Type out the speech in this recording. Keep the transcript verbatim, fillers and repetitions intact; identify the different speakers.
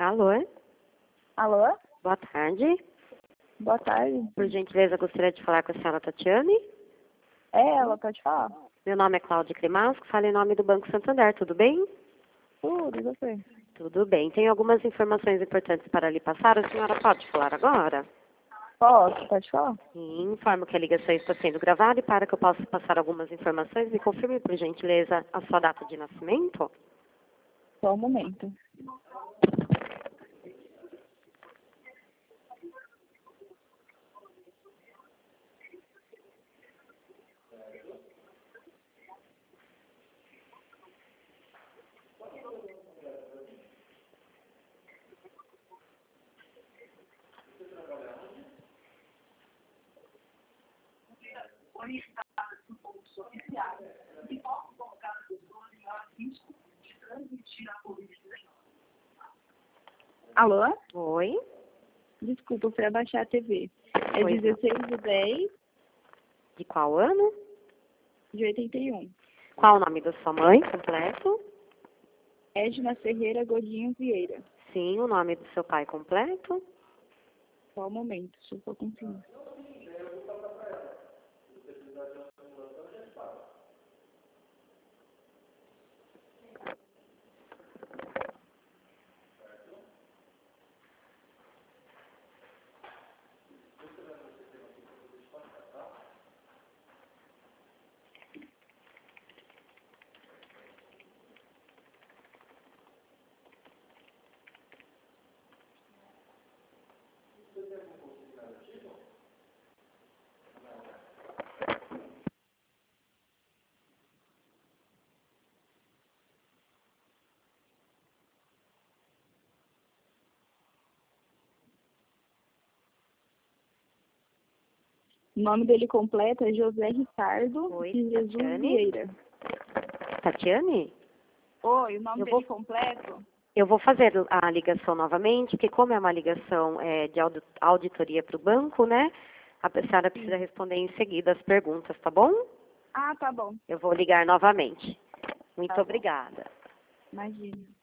Speaker 1: Alô?
Speaker 2: Alô?
Speaker 1: Boa tarde.
Speaker 2: Boa tarde.
Speaker 1: Por gentileza, gostaria de falar com a senhora Tatiane.
Speaker 2: É ela, pode falar?
Speaker 1: Meu nome é Cláudia Cremasco, falo em nome do Banco Santander, tudo bem?
Speaker 2: Tudo, e você?
Speaker 1: Tudo bem. Tenho algumas informações importantes para lhe passar. A senhora pode falar agora?
Speaker 2: Posso, pode falar?
Speaker 1: Sim, informo que a ligação está sendo gravada e para que eu possa passar algumas informações, me confirme, por gentileza, a sua data de nascimento.
Speaker 2: Só um momento. Alô?
Speaker 1: Oi?
Speaker 2: Desculpa, eu fui abaixar a T V. É
Speaker 1: Pois não.
Speaker 2: dezesseis de dez
Speaker 1: De qual ano?
Speaker 2: de oitenta e um.
Speaker 1: Qual o nome da sua mãe completo?
Speaker 2: Edna Ferreira Godinho Vieira.
Speaker 1: Sim, o nome do seu pai completo.
Speaker 2: Só um momento, deixa eu só confirmar. O nome dele completo é José Ricardo
Speaker 1: Oi,
Speaker 2: de Jesus
Speaker 1: Tatiane?
Speaker 2: Vieira.
Speaker 1: Tatiane?
Speaker 2: Oi, o nome
Speaker 1: Eu
Speaker 2: dele
Speaker 1: vou-
Speaker 2: completo?
Speaker 1: Eu vou fazer a ligação novamente, porque como é uma ligação é, de audi- auditoria para o banco, né? A senhora precisa responder em seguida as perguntas, tá bom?
Speaker 2: Ah, tá bom.
Speaker 1: Eu vou ligar novamente. Muito
Speaker 2: Tá bom.
Speaker 1: obrigada.
Speaker 2: Imagina.